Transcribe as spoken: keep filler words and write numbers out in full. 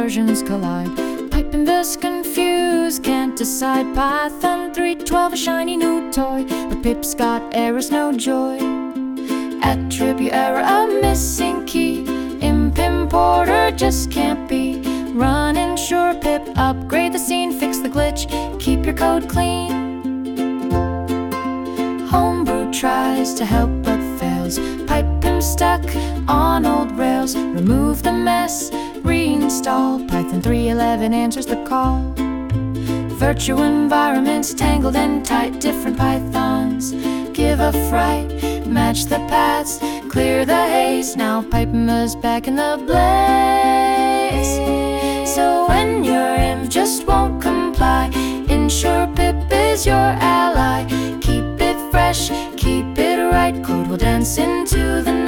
versions collide. Pipe and Vis confused, can't decide. Python three twelve, a shiny new toy, but Pip's got errors, no joy. Attribute error, a missing key. Imp importer just can't be. Run ensure pip, upgrade the scene, fix the glitch, keep your code clean. Homebrew tries to help but fails. Pipe him stuck on old rails. Remove the mess, reinstall. Python three eleven answers the call. Virtual environments tangled and tight. Different Pythons give a fright. Match the paths, clear the haze. Now Python's back in the blaze. So when your imp just won't comply, ensure pip is your ally. Keep it fresh, keep it right. Code will dance into the